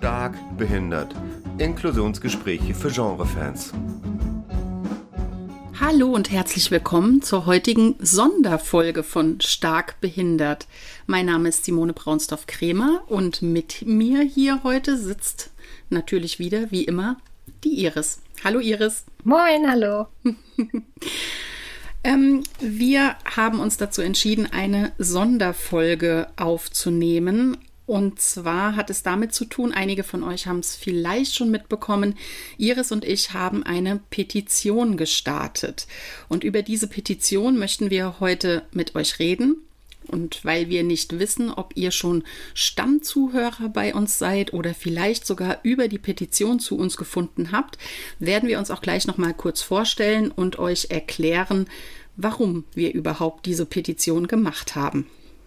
Stark behindert. Inklusionsgespräche für Genrefans. Hallo und herzlich willkommen zur heutigen Sonderfolge von Stark behindert. Mein Name ist Simone Braunstorff-Kremer und mit mir hier heute sitzt natürlich wieder, wie immer, die Iris. Hallo Iris. Moin, hallo. Wir haben uns dazu entschieden, eine Sonderfolge aufzunehmen. Und zwar hat es damit zu tun, einige von euch haben es vielleicht schon mitbekommen, Iris und ich haben eine Petition gestartet. Und über diese Petition möchten wir heute mit euch reden. Und weil wir nicht wissen, ob ihr schon Stammzuhörer bei uns seid oder vielleicht sogar über die Petition zu uns gefunden habt, werden wir uns auch gleich noch mal kurz vorstellen und euch erklären, warum wir überhaupt diese Petition gemacht haben.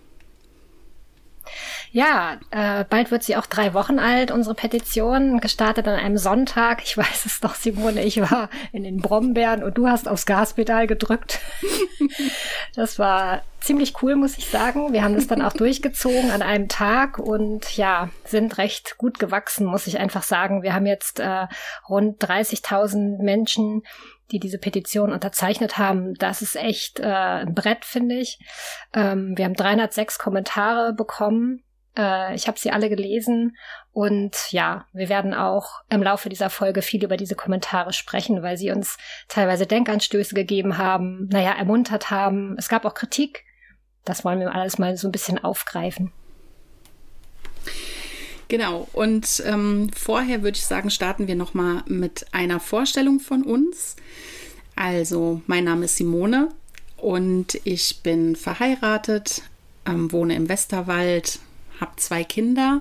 Ja, bald wird sie auch 3 Wochen alt, unsere Petition, gestartet an einem Sonntag. Ich weiß es doch, Simone, ich war in den Brombeeren und du hast aufs Gaspedal gedrückt. Das war ziemlich cool, muss ich sagen. Wir haben das dann auch durchgezogen an einem Tag und ja, sind recht gut gewachsen, muss ich einfach sagen. Wir haben jetzt rund 30.000 Menschen, die diese Petition unterzeichnet haben. Das ist echt ein Brett, finde ich. Wir haben 306 Kommentare bekommen. Ich habe sie alle gelesen und ja, wir werden auch im Laufe dieser Folge viel über diese Kommentare sprechen, weil sie uns teilweise Denkanstöße gegeben haben, ermuntert haben. Es gab auch Kritik. Das wollen wir alles mal so ein bisschen aufgreifen. Genau, und vorher würde ich sagen, starten wir nochmal mit einer Vorstellung von uns. Also, mein Name ist Simone und ich bin verheiratet, wohne im Westerwald, habe 2 Kinder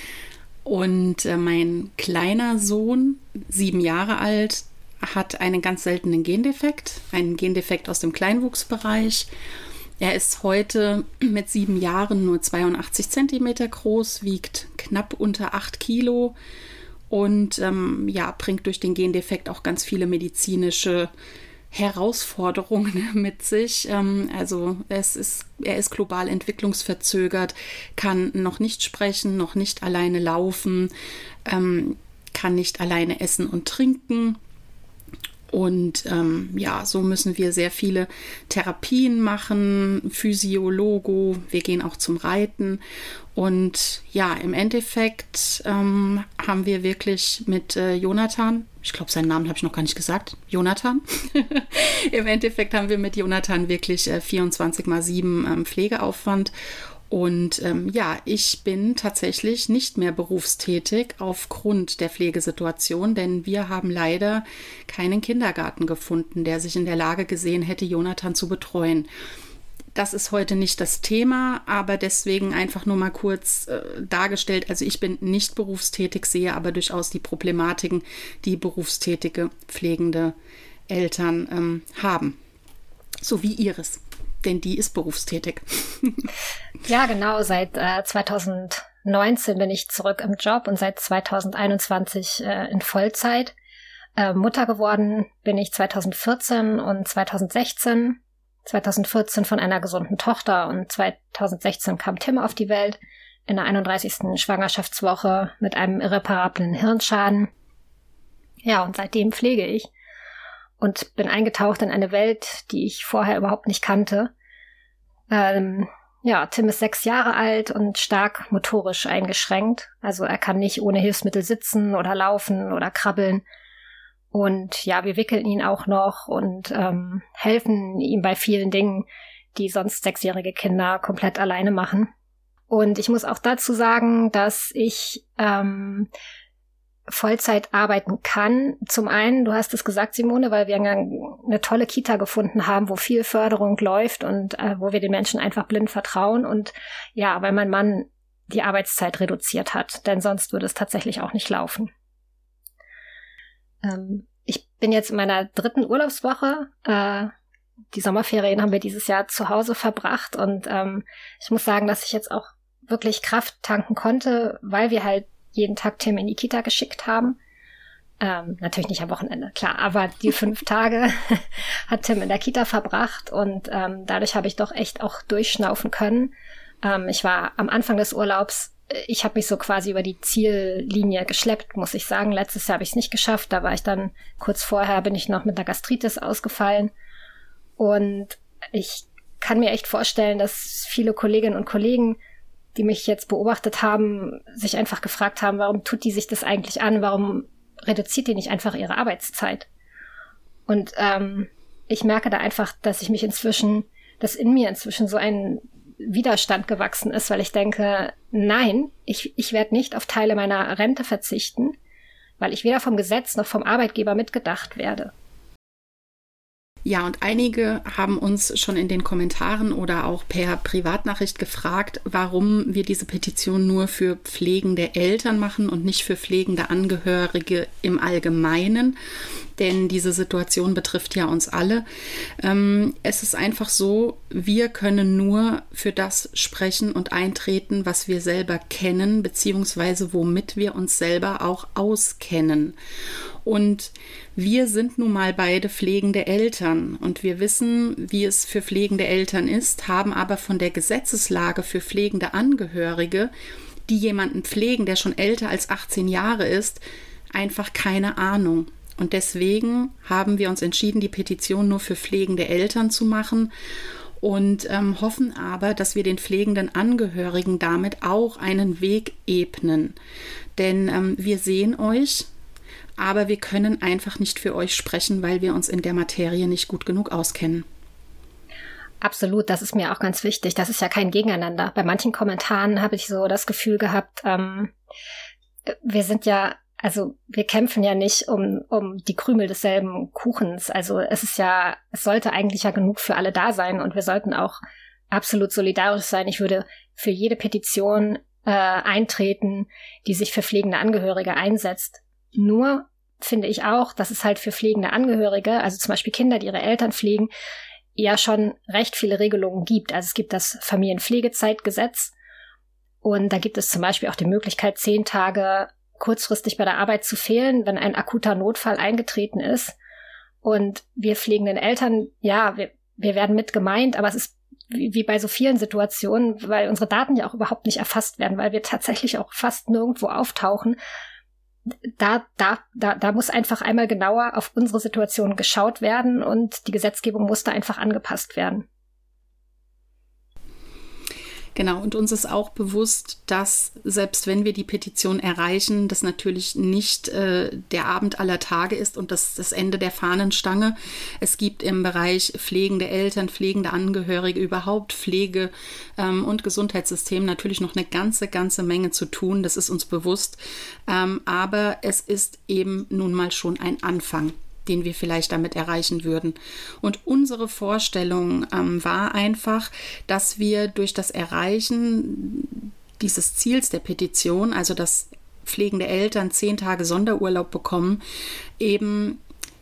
und mein kleiner Sohn, 7 Jahre alt, hat einen ganz seltenen Gendefekt, einen Gendefekt aus dem Kleinwuchsbereich. Er ist heute mit 7 Jahren nur 82 Zentimeter groß, wiegt knapp unter 8 Kilo und bringt durch den Gendefekt auch ganz viele medizinische Herausforderungen mit sich. Also er ist global entwicklungsverzögert, kann noch nicht sprechen, noch nicht alleine laufen, kann nicht alleine essen und trinken. Und so müssen wir sehr viele Therapien machen, Physiologo, wir gehen auch zum Reiten. Und ja, im Endeffekt haben wir wirklich mit Jonathan, ich glaube, seinen Namen habe ich noch gar nicht gesagt, Jonathan. Im Endeffekt haben wir mit Jonathan wirklich 24/7 Pflegeaufwand. Und ich bin tatsächlich nicht mehr berufstätig aufgrund der Pflegesituation, denn wir haben leider keinen Kindergarten gefunden, der sich in der Lage gesehen hätte, Jonathan zu betreuen. Das ist heute nicht das Thema, aber deswegen einfach nur mal kurz dargestellt. Also ich bin nicht berufstätig, sehe aber durchaus die Problematiken, die berufstätige, pflegende Eltern haben. So wie Iris. Denn die ist berufstätig. Ja, genau. Seit 2019 bin ich zurück im Job und seit 2021 in Vollzeit. Mutter geworden bin ich 2014 und 2016. 2014 von einer gesunden Tochter und 2016 kam Tim auf die Welt in der 31. Schwangerschaftswoche mit einem irreparablen Hirnschaden. Ja, und seitdem pflege ich. Und bin eingetaucht in eine Welt, die ich vorher überhaupt nicht kannte. Tim ist 6 Jahre alt und stark motorisch eingeschränkt. Also er kann nicht ohne Hilfsmittel sitzen oder laufen oder krabbeln. Und ja, wir wickeln ihn auch noch und helfen ihm bei vielen Dingen, die sonst 6-jährige Kinder komplett alleine machen. Und ich muss auch dazu sagen, dass ich Vollzeit arbeiten kann. Zum einen, du hast es gesagt, Simone, weil wir eine tolle Kita gefunden haben, wo viel Förderung läuft und wo wir den Menschen einfach blind vertrauen. Und ja, weil mein Mann die Arbeitszeit reduziert hat, denn sonst würde es tatsächlich auch nicht laufen. Ich bin jetzt in meiner 3. Urlaubswoche. Die Sommerferien haben wir dieses Jahr zu Hause verbracht und ich muss sagen, dass ich jetzt auch wirklich Kraft tanken konnte, weil wir halt jeden Tag Tim in die Kita geschickt haben. Natürlich nicht am Wochenende, klar, aber die 5 Tage hat Tim in der Kita verbracht und dadurch habe ich doch echt auch durchschnaufen können. Ich war am Anfang des Urlaubs ich habe mich so quasi über die Ziellinie geschleppt, muss ich sagen. Letztes Jahr habe ich es nicht geschafft. Da war ich dann, kurz vorher bin ich noch mit einer Gastritis ausgefallen. Und ich kann mir echt vorstellen, dass viele Kolleginnen und Kollegen, die mich jetzt beobachtet haben, sich einfach gefragt haben, warum tut die sich das eigentlich an? Warum reduziert die nicht einfach ihre Arbeitszeit? Und ich merke da einfach, dass in mir inzwischen so ein Widerstand gewachsen ist, weil ich denke, nein, ich werde nicht auf Teile meiner Rente verzichten, weil ich weder vom Gesetz noch vom Arbeitgeber mitgedacht werde. Ja, und einige haben uns schon in den Kommentaren oder auch per Privatnachricht gefragt, warum wir diese Petition nur für pflegende Eltern machen und nicht für pflegende Angehörige im Allgemeinen. Denn diese Situation betrifft ja uns alle. Es ist einfach so, wir können nur für das sprechen und eintreten, was wir selber kennen, beziehungsweise womit wir uns selber auch auskennen. Und wir sind nun mal beide pflegende Eltern und wir wissen, wie es für pflegende Eltern ist, haben aber von der Gesetzeslage für pflegende Angehörige, die jemanden pflegen, der schon älter als 18 Jahre ist, einfach keine Ahnung. Und deswegen haben wir uns entschieden, die Petition nur für pflegende Eltern zu machen und hoffen aber, dass wir den pflegenden Angehörigen damit auch einen Weg ebnen. Denn wir sehen euch, aber wir können einfach nicht für euch sprechen, weil wir uns in der Materie nicht gut genug auskennen. Absolut, das ist mir auch ganz wichtig. Das ist ja kein Gegeneinander. Bei manchen Kommentaren habe ich so das Gefühl gehabt, wir kämpfen ja nicht um die Krümel desselben Kuchens. Also es sollte eigentlich ja genug für alle da sein und wir sollten auch absolut solidarisch sein. Ich würde für jede Petition eintreten, die sich für pflegende Angehörige einsetzt. Nur finde ich auch, dass es halt für pflegende Angehörige, also zum Beispiel Kinder, die ihre Eltern pflegen, ja schon recht viele Regelungen gibt. Also es gibt das Familienpflegezeitgesetz und da gibt es zum Beispiel auch die Möglichkeit, 10 Tage kurzfristig bei der Arbeit zu fehlen, wenn ein akuter Notfall eingetreten ist. Und wir pflegenden Eltern, ja, wir werden mit gemeint, aber es ist wie bei so vielen Situationen, weil unsere Daten ja auch überhaupt nicht erfasst werden, weil wir tatsächlich auch fast nirgendwo auftauchen. Da muss einfach einmal genauer auf unsere Situation geschaut werden und die Gesetzgebung muss da einfach angepasst werden. Genau, und uns ist auch bewusst, dass selbst wenn wir die Petition erreichen, das natürlich nicht der Abend aller Tage ist und das Ende der Fahnenstange. Es gibt im Bereich pflegende Eltern, pflegende Angehörige, überhaupt Pflege und Gesundheitssystem natürlich noch eine ganze Menge zu tun. Das ist uns bewusst. Aber es ist eben nun mal schon ein Anfang, den wir vielleicht damit erreichen würden. Und unsere Vorstellung war einfach, dass wir durch das Erreichen dieses Ziels der Petition, also dass pflegende Eltern 10 Tage Sonderurlaub bekommen, eben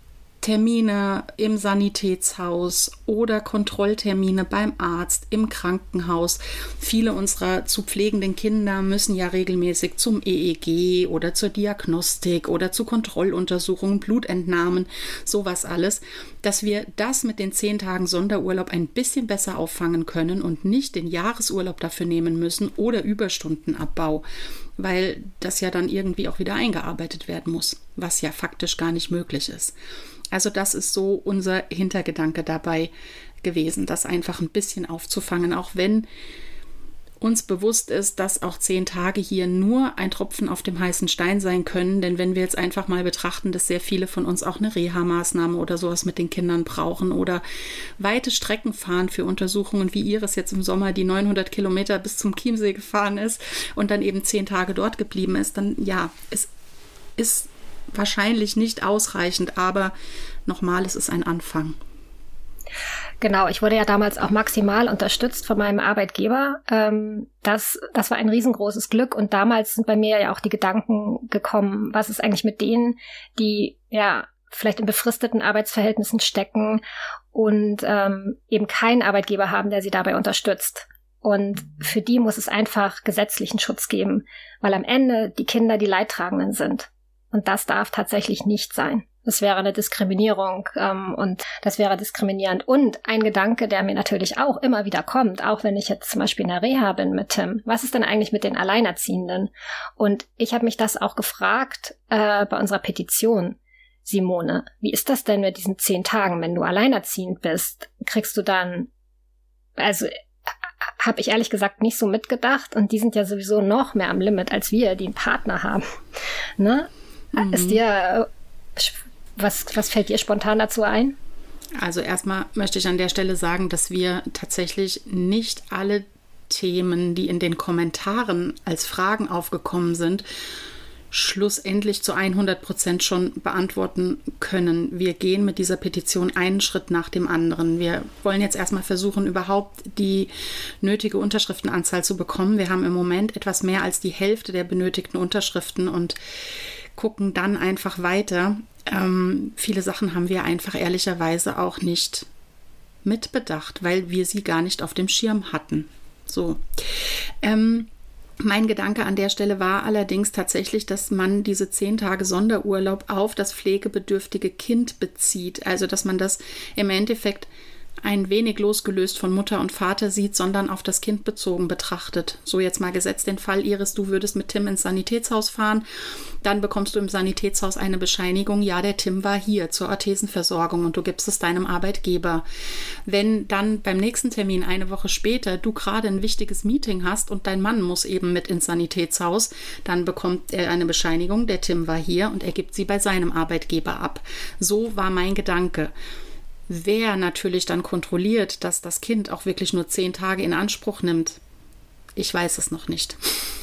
Termine im Sanitätshaus oder Kontrolltermine beim Arzt, im Krankenhaus. Viele unserer zu pflegenden Kinder müssen ja regelmäßig zum EEG oder zur Diagnostik oder zu Kontrolluntersuchungen, Blutentnahmen, sowas alles, dass wir das mit den 10 Tagen Sonderurlaub ein bisschen besser auffangen können und nicht den Jahresurlaub dafür nehmen müssen oder Überstundenabbau, weil das ja dann irgendwie auch wieder eingearbeitet werden muss, was ja faktisch gar nicht möglich ist. Also das ist so unser Hintergedanke dabei gewesen, das einfach ein bisschen aufzufangen, auch wenn uns bewusst ist, dass auch 10 Tage hier nur ein Tropfen auf dem heißen Stein sein können, denn wenn wir jetzt einfach mal betrachten, dass sehr viele von uns auch eine Reha-Maßnahme oder sowas mit den Kindern brauchen oder weite Strecken fahren für Untersuchungen, wie Iris jetzt im Sommer die 900 Kilometer bis zum Chiemsee gefahren ist und dann eben 10 Tage dort geblieben ist, dann ja, es ist wahrscheinlich nicht ausreichend, aber nochmal, es ist ein Anfang. Genau, ich wurde ja damals auch maximal unterstützt von meinem Arbeitgeber. Das war ein riesengroßes Glück und damals sind bei mir ja auch die Gedanken gekommen, was ist eigentlich mit denen, die ja vielleicht in befristeten Arbeitsverhältnissen stecken und eben keinen Arbeitgeber haben, der sie dabei unterstützt. Und für die muss es einfach gesetzlichen Schutz geben, weil am Ende die Kinder die Leidtragenden sind. Und das darf tatsächlich nicht sein. Das wäre eine Diskriminierung und das wäre diskriminierend. Und ein Gedanke, der mir natürlich auch immer wieder kommt, auch wenn ich jetzt zum Beispiel in der Reha bin mit Tim, was ist denn eigentlich mit den Alleinerziehenden? Und ich habe mich das auch gefragt bei unserer Petition. Simone, wie ist das denn mit diesen 10 Tagen, wenn du alleinerziehend bist? Kriegst du dann, also habe ich ehrlich gesagt nicht so mitgedacht und die sind ja sowieso noch mehr am Limit als wir, die einen Partner haben. Ne? Ist dir... Was fällt dir spontan dazu ein? Also erstmal möchte ich an der Stelle sagen, dass wir tatsächlich nicht alle Themen, die in den Kommentaren als Fragen aufgekommen sind, schlussendlich zu 100% schon beantworten können. Wir gehen mit dieser Petition einen Schritt nach dem anderen. Wir wollen jetzt erstmal versuchen, überhaupt die nötige Unterschriftenanzahl zu bekommen. Wir haben im Moment etwas mehr als die Hälfte der benötigten Unterschriften und gucken dann einfach weiter. Viele Sachen haben wir einfach ehrlicherweise auch nicht mitbedacht, weil wir sie gar nicht auf dem Schirm hatten. So. Mein Gedanke an der Stelle war allerdings tatsächlich, dass man diese 10 Tage Sonderurlaub auf das pflegebedürftige Kind bezieht. Also, dass man das im Endeffekt ein wenig losgelöst von Mutter und Vater sieht, sondern auf das Kind bezogen betrachtet. So, jetzt mal gesetzt den Fall, Iris, du würdest mit Tim ins Sanitätshaus fahren, dann bekommst du im Sanitätshaus eine Bescheinigung, ja, der Tim war hier zur Orthesenversorgung und du gibst es deinem Arbeitgeber. Wenn dann beim nächsten Termin eine Woche später du gerade ein wichtiges Meeting hast und dein Mann muss eben mit ins Sanitätshaus, dann bekommt er eine Bescheinigung, der Tim war hier und er gibt sie bei seinem Arbeitgeber ab. So war mein Gedanke. Wer natürlich dann kontrolliert, dass das Kind auch wirklich nur 10 Tage in Anspruch nimmt, ich weiß es noch nicht.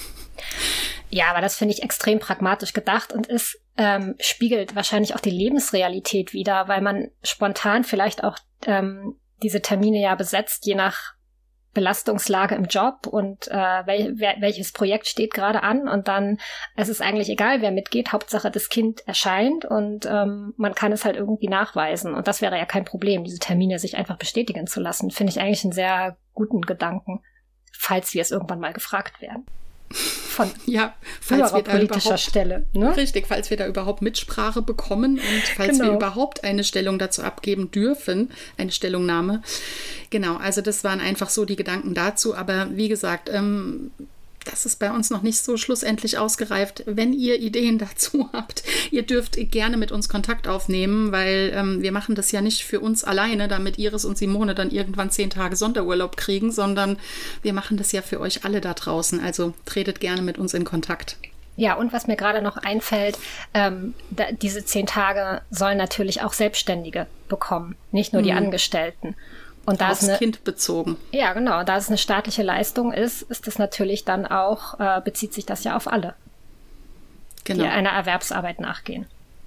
Ja, aber das finde ich extrem pragmatisch gedacht und es spiegelt wahrscheinlich auch die Lebensrealität wider, weil man spontan vielleicht auch diese Termine ja besetzt, je nach Belastungslage im Job und welches Projekt steht gerade an und dann, es ist eigentlich egal, wer mitgeht, Hauptsache das Kind erscheint und man kann es halt irgendwie nachweisen und das wäre ja kein Problem, diese Termine sich einfach bestätigen zu lassen, finde ich eigentlich einen sehr guten Gedanken, falls wir es irgendwann mal gefragt werden. Von falls wir politischer Stelle. Ne? Richtig, falls wir da überhaupt Mitsprache bekommen und falls wir überhaupt eine Stellung dazu abgeben dürfen, eine Stellungnahme. Genau, also das waren einfach so die Gedanken dazu. Aber wie gesagt, das ist bei uns noch nicht so schlussendlich ausgereift. Wenn ihr Ideen dazu habt, ihr dürft gerne mit uns Kontakt aufnehmen, weil wir machen das ja nicht für uns alleine, damit Iris und Simone dann irgendwann 10 Tage Sonderurlaub kriegen, sondern wir machen das ja für euch alle da draußen. Also tretet gerne mit uns in Kontakt. Ja, und was mir gerade noch einfällt, diese 10 Tage sollen natürlich auch Selbstständige bekommen, nicht nur die Angestellten. Und da aufs Kind bezogen. Ja, genau. Da es eine staatliche Leistung ist das natürlich dann auch, bezieht sich das ja auf alle, die einer Erwerbsarbeit nachgehen.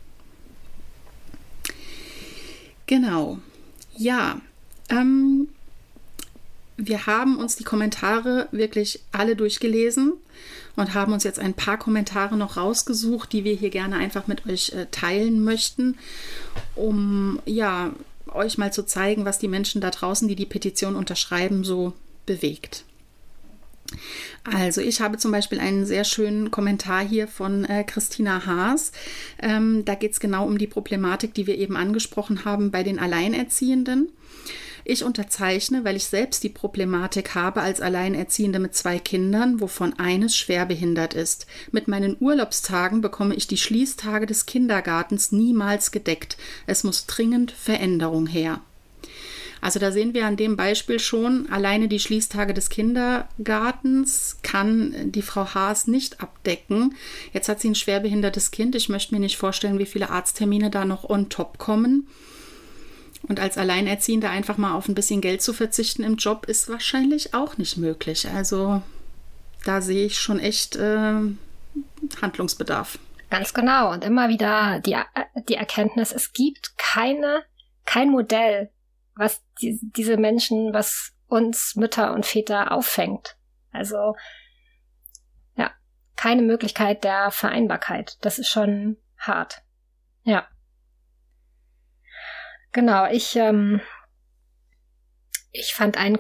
Genau. Ja, wir haben uns die Kommentare wirklich alle durchgelesen und haben uns jetzt ein paar Kommentare noch rausgesucht, die wir hier gerne einfach mit euch teilen möchten, um euch mal zu zeigen, was die Menschen da draußen, die die Petition unterschreiben, so bewegt. Also ich habe zum Beispiel einen sehr schönen Kommentar hier von Christina Haas. Da geht es genau um die Problematik, die wir eben angesprochen haben bei den Alleinerziehenden. Ich unterzeichne, weil ich selbst die Problematik habe als Alleinerziehende mit 2 Kindern, wovon eines schwerbehindert ist. Mit meinen Urlaubstagen bekomme ich die Schließtage des Kindergartens niemals gedeckt. Es muss dringend Veränderung her. Also da sehen wir an dem Beispiel schon, alleine die Schließtage des Kindergartens kann die Frau Haas nicht abdecken. Jetzt hat sie ein schwerbehindertes Kind. Ich möchte mir nicht vorstellen, wie viele Arzttermine da noch on top kommen. Und als Alleinerziehende einfach mal auf ein bisschen Geld zu verzichten im Job ist wahrscheinlich auch nicht möglich. Also da sehe ich schon echt Handlungsbedarf. Ganz genau. Und immer wieder die Erkenntnis, es gibt kein Modell, was diese Menschen, was uns Mütter und Väter auffängt. Also ja, keine Möglichkeit der Vereinbarkeit. Das ist schon hart. Ja. Genau, ich fand einen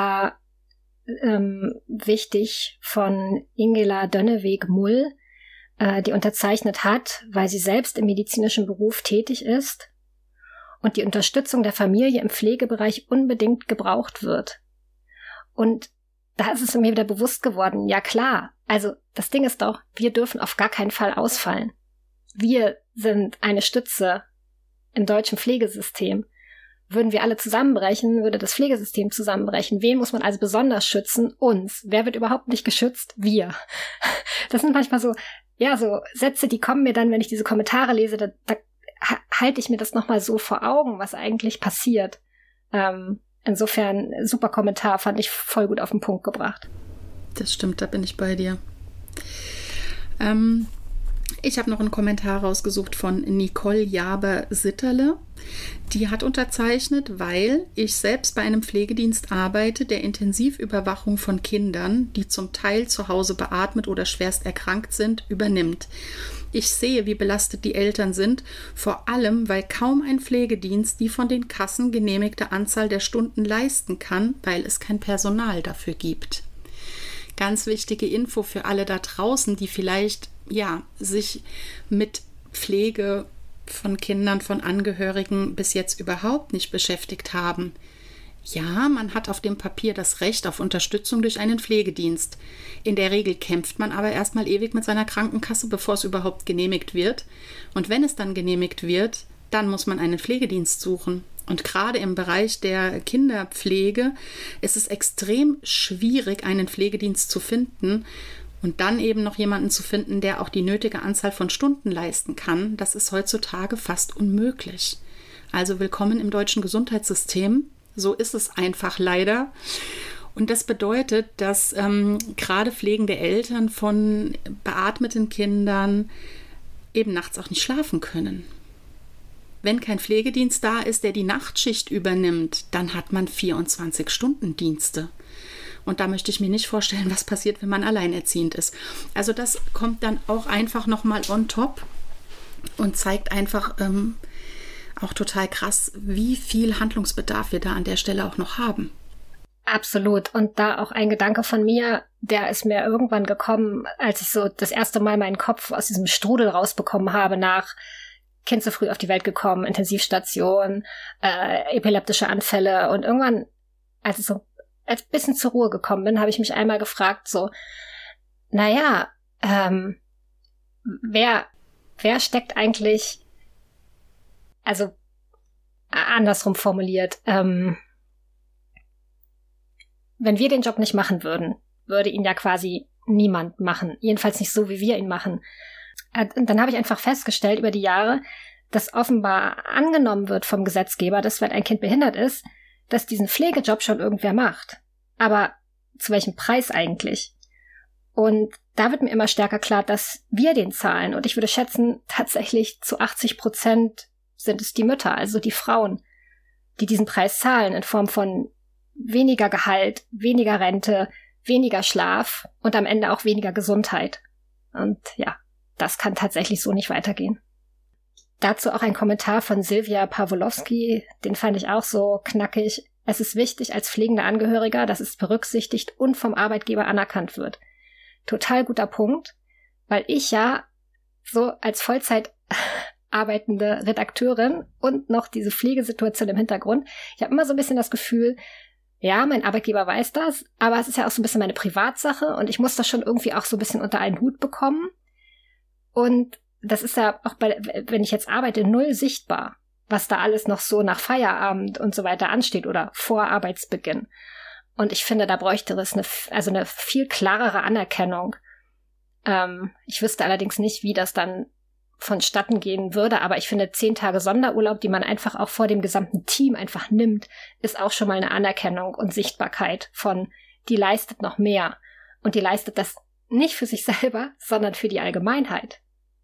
Kommentar wichtig von Ingela Dönneweg-Mull. die unterzeichnet hat, weil sie selbst im medizinischen Beruf tätig ist und die Unterstützung der Familie im Pflegebereich unbedingt gebraucht wird. Und da ist es mir wieder bewusst geworden, ja klar, also das Ding ist doch, wir dürfen auf gar keinen Fall ausfallen. Wir sind eine Stütze im deutschen Pflegesystem. Würden wir alle zusammenbrechen, würde das Pflegesystem zusammenbrechen. Wen muss man also besonders schützen? Uns. Wer wird überhaupt nicht geschützt? Wir. Das sind manchmal so Sätze, die kommen mir dann, wenn ich diese Kommentare lese, da halte ich mir das nochmal so vor Augen, was eigentlich passiert. Insofern, super Kommentar, fand ich voll gut auf den Punkt gebracht. Das stimmt, da bin ich bei dir. Ich habe noch einen Kommentar rausgesucht von Nicole Jaber-Sitterle. Die hat unterzeichnet, weil ich selbst bei einem Pflegedienst arbeite, der Intensivüberwachung von Kindern, die zum Teil zu Hause beatmet oder schwerst erkrankt sind, übernimmt. Ich sehe, wie belastet die Eltern sind, vor allem, weil kaum ein Pflegedienst die von den Kassen genehmigte Anzahl der Stunden leisten kann, weil es kein Personal dafür gibt. Ganz wichtige Info für alle da draußen, die vielleicht sich mit Pflege von Kindern, von Angehörigen bis jetzt überhaupt nicht beschäftigt haben. Ja, man hat auf dem Papier das Recht auf Unterstützung durch einen Pflegedienst. In der Regel kämpft man aber erstmal ewig mit seiner Krankenkasse, bevor es überhaupt genehmigt wird. Und wenn es dann genehmigt wird, dann muss man einen Pflegedienst suchen. Und gerade im Bereich der Kinderpflege ist es extrem schwierig, einen Pflegedienst zu finden und dann eben noch jemanden zu finden, der auch die nötige Anzahl von Stunden leisten kann. Das ist heutzutage fast unmöglich. Also willkommen im deutschen Gesundheitssystem. So ist es einfach leider. Und das bedeutet, dass gerade pflegende Eltern von beatmeten Kindern eben nachts auch nicht schlafen können. Wenn kein Pflegedienst da ist, der die Nachtschicht übernimmt, dann hat man 24-Stunden-Dienste. Und da möchte ich mir nicht vorstellen, was passiert, wenn man alleinerziehend ist. Also das kommt dann auch einfach nochmal on top und zeigt einfach auch total krass, wie viel Handlungsbedarf wir da an der Stelle auch noch haben. Absolut. Und da auch ein Gedanke von mir, der ist mir irgendwann gekommen, als ich so das erste Mal meinen Kopf aus diesem Strudel rausbekommen habe nach Kind zu früh auf die Welt gekommen, Intensivstation, epileptische Anfälle. Und irgendwann, als ich so ein bisschen zur Ruhe gekommen bin, habe ich mich einmal gefragt, so, wer steckt eigentlich, also andersrum formuliert, wenn wir den Job nicht machen würden, würde ihn ja quasi niemand machen. Jedenfalls nicht so, wie wir ihn machen. Und dann habe ich einfach festgestellt über die Jahre, dass offenbar angenommen wird vom Gesetzgeber, dass wenn ein Kind behindert ist, dass diesen Pflegejob schon irgendwer macht. Aber zu welchem Preis eigentlich? Und da wird mir immer stärker klar, dass wir den zahlen. Und ich würde schätzen, tatsächlich zu 80% sind es die Mütter, also die Frauen, die diesen Preis zahlen in Form von weniger Gehalt, weniger Rente, weniger Schlaf und am Ende auch weniger Gesundheit. Und ja, das kann tatsächlich so nicht weitergehen. Dazu auch ein Kommentar von Silvia Pawlowski, den fand ich auch so knackig. Es ist wichtig als pflegender Angehöriger, dass es berücksichtigt und vom Arbeitgeber anerkannt wird. Total guter Punkt, weil ich ja so als Vollzeit arbeitende Redakteurin und noch diese Pflegesituation im Hintergrund, ich habe immer so ein bisschen das Gefühl, ja, mein Arbeitgeber weiß das, aber es ist ja auch so ein bisschen meine Privatsache und ich muss das schon irgendwie auch so ein bisschen unter einen Hut bekommen. Und das ist ja auch wenn ich jetzt arbeite, null sichtbar, was da alles noch so nach Feierabend und so weiter ansteht oder vor Arbeitsbeginn. Und ich finde, da bräuchte es eine viel klarere Anerkennung. Ich wüsste allerdings nicht, wie das dann vonstatten gehen würde, aber ich finde 10 Tage Sonderurlaub, die man einfach auch vor dem gesamten Team einfach nimmt, ist auch schon mal eine Anerkennung und Sichtbarkeit von, die leistet noch mehr. Und die leistet das nicht für sich selber, sondern für die Allgemeinheit.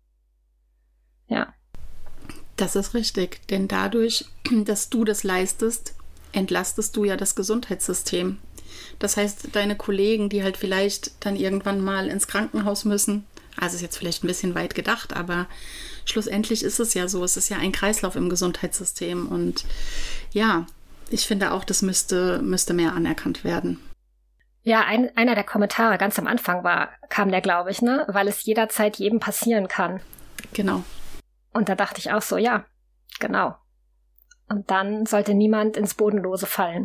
Ja. Das ist richtig, denn dadurch, dass du das leistest, entlastest du ja das Gesundheitssystem. Das heißt, deine Kollegen, die halt vielleicht dann irgendwann mal ins Krankenhaus müssen, also ist jetzt vielleicht ein bisschen weit gedacht, aber schlussendlich ist es ja so, es ist ja ein Kreislauf im Gesundheitssystem und ja, ich finde auch, das müsste mehr anerkannt werden. Ja, einer der Kommentare ganz am Anfang war kam der, glaube ich, ne? Weil es jederzeit jedem passieren kann. Genau. Und da dachte ich auch so, ja, genau. Und dann sollte niemand ins Bodenlose fallen.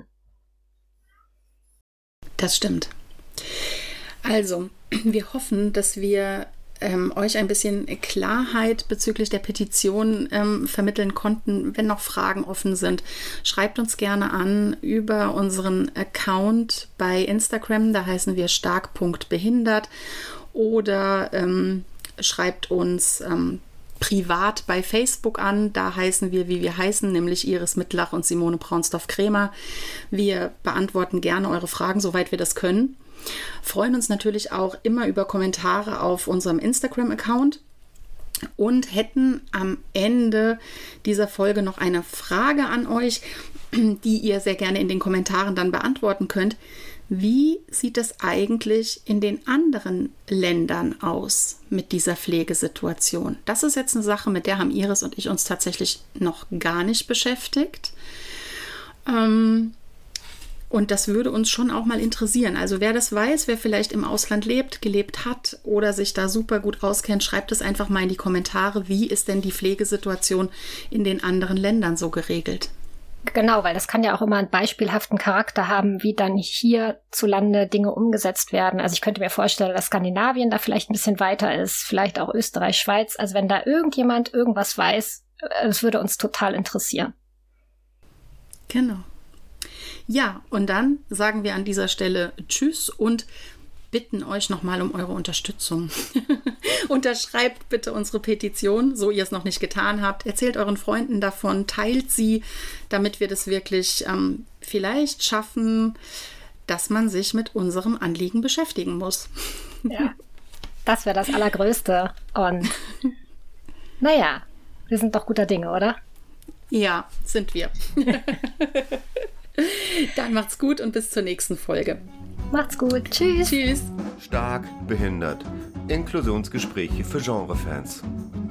Das stimmt. Also, wir hoffen, dass wir euch ein bisschen Klarheit bezüglich der Petition vermitteln konnten. Wenn noch Fragen offen sind, schreibt uns gerne an über unseren Account bei Instagram, da heißen wir stark.behindert, oder schreibt uns privat bei Facebook an, da heißen wir, wie wir heißen, nämlich Iris Mittlach und Simone Braunsdorf-Kremer. Wir beantworten gerne eure Fragen, soweit wir das können. Freuen uns natürlich auch immer über Kommentare auf unserem Instagram-Account und hätten am Ende dieser Folge noch eine Frage an euch, die ihr sehr gerne in den Kommentaren dann beantworten könnt. Wie sieht es eigentlich in den anderen Ländern aus mit dieser Pflegesituation? Das ist jetzt eine Sache, mit der haben Iris und ich uns tatsächlich noch gar nicht beschäftigt. Und das würde uns schon auch mal interessieren. Also wer das weiß, wer vielleicht im Ausland gelebt hat oder sich da super gut auskennt, schreibt es einfach mal in die Kommentare. Wie ist denn die Pflegesituation in den anderen Ländern so geregelt? Genau, weil das kann ja auch immer einen beispielhaften Charakter haben, wie dann hierzulande Dinge umgesetzt werden. Also ich könnte mir vorstellen, dass Skandinavien da vielleicht ein bisschen weiter ist, vielleicht auch Österreich, Schweiz. Also wenn da irgendjemand irgendwas weiß, das würde uns total interessieren. Genau. Ja, und dann sagen wir an dieser Stelle Tschüss und bitten euch nochmal um eure Unterstützung. Unterschreibt bitte unsere Petition, so ihr es noch nicht getan habt. Erzählt euren Freunden davon, teilt sie, damit wir das wirklich vielleicht schaffen, dass man sich mit unserem Anliegen beschäftigen muss. Ja, das wäre das Allergrößte. Und naja, wir sind doch guter Dinge, oder? Ja, sind wir. Dann macht's gut und bis zur nächsten Folge. Macht's gut. Tschüss. Tschüss. Stark behindert. Inklusionsgespräche für Genrefans.